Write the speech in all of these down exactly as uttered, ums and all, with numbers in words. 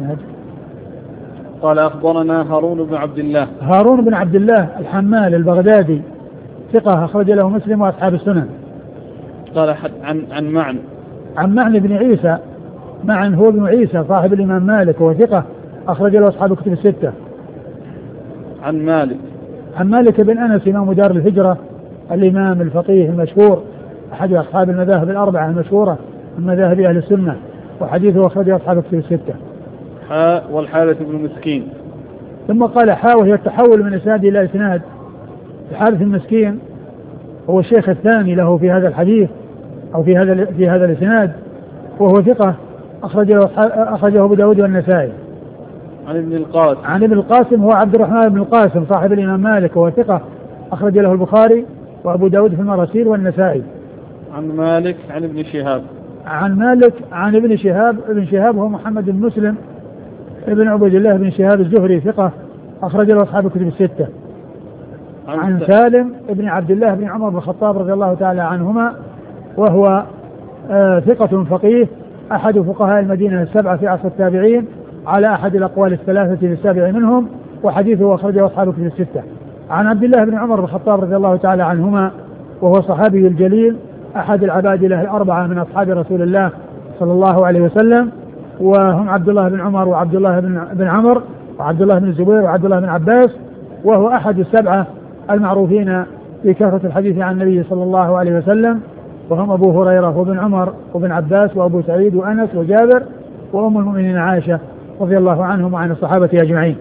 قال أخبرنا هارون بن عبد الله. هارون بن عبد الله الحمال البغدادي ثقة أخرج له مسلم وأصحاب السنن. قال عن عن معن عن معن بن عيسى. معن هو ابن عيسى صاحب الإمام مالك وهو ثقة أخرج له أصحاب الكتب الستة. عن مالك عن مالك بن أنس إمام دار الهجرة الإمام الفقيه المشهور أحد أصحاب المذاهب الأربعة المشهورة من مذاهب أهل السنة وحديثه أخرجه أصحاب الكتب الستة. حاء والحارث بن مسكين. ثم قال حاء وهي التحول من إسناد إلى إسناد. الحارث المسكين هو الشيخ الثاني له في هذا الحديث أو في هذا في هذا الإسناد وهو ثقة أخرجه أخرجه أبو داود والنسائي. عن ابن القاسم. عن ابن القاسم هو عبد الرحمن بن القاسم صاحب الإمام مالك وهو ثقة أخرج له البخاري وأبو داود في المراسيل والنسائي. عن مالك عن ابن شهاب. عن مالك عن ابن شهاب. ابن شهاب هو محمد بن مسلم ابن عبد الله بن شهاب الزهري ثقة أخرج له أصحاب الكتب الستة. عن, عن سالم ابن عبد الله بن عمر بن الخطاب رضي الله تعالى عنهما وهو آه ثقة فقيه أحد فقهاء المدينة السبعة في عصر التابعين على أحد الأقوال الثلاثة في السابع منهم وحديثه أخرجه أصحاب الكتب الستة. عن عبد الله بن عمر بن الخطاب رضي الله تعالى عنهما وهو صحابي الجليل أحد العبادلة الأربعة من أصحاب رسول الله صلى الله عليه وسلم وهم عبد الله بن عمر وعبد الله بن عمر وعبد الله بن الزبير وعبد الله بن عباس وهو أحد السبعة المعروفين بكثرة الحديث عن النبي صلى الله عليه وسلم وهم أبو هريرة وابن عمر وابن عباس وأبو سعيد وأنس وجابر وأم المؤمنين عائشة رضي الله عنهم وعن الصحابة أجمعين.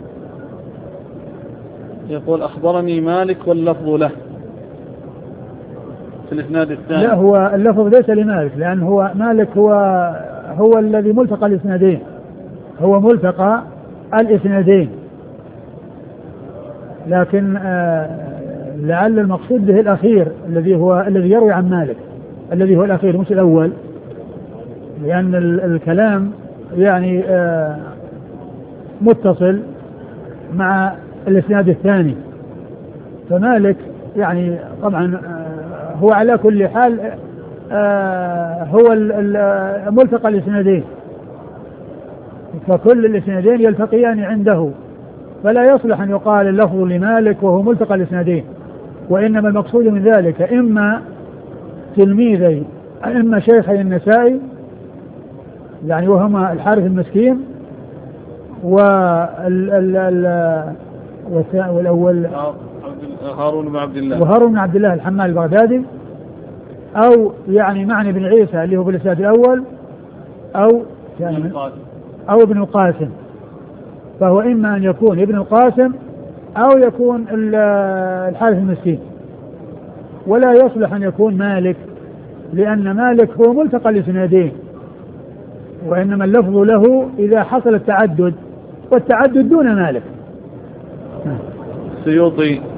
يقول أخبرني مالك واللفظ له في الإسناد الثاني. لا هو اللفظ ليس لمالك لأن هو مالك هو هو الذي ملتقى الإسنادين هو ملتقى الإسنادين لكن آه لعل المقصود به الأخير الذي هو الذي يروي عن مالك الذي هو الأخير مش الأول لأن الكلام يعني آه متصل مع الإسناد الثاني فمالك يعني طبعا آه هو على كل حال آه هو ملتقى الإسنادين فكل الإسنادين يلتقيان عنده فلا يصلح أن يقال اللفظ لمالك وهو ملتقى الإسنادين وإنما المقصود من ذلك إما تلميذي إما شيخي النسائي يعني وهما الحارث المسكين والأول هارون بن عبد الله وهارون بن عبد الله الحمال البغدادي أو يعني معني بن عيسى اللي هو بالإسناد الأول أو يعني أو ابن القاسم فهو إما أن يكون ابن القاسم أو يكون الحارث المسكين ولا يصلح أن يكون مالك لأن مالك هو ملتقى الإسنادين وإنما اللفظ له إذا حصل التعدد والتعدد دون مالك. السيوطي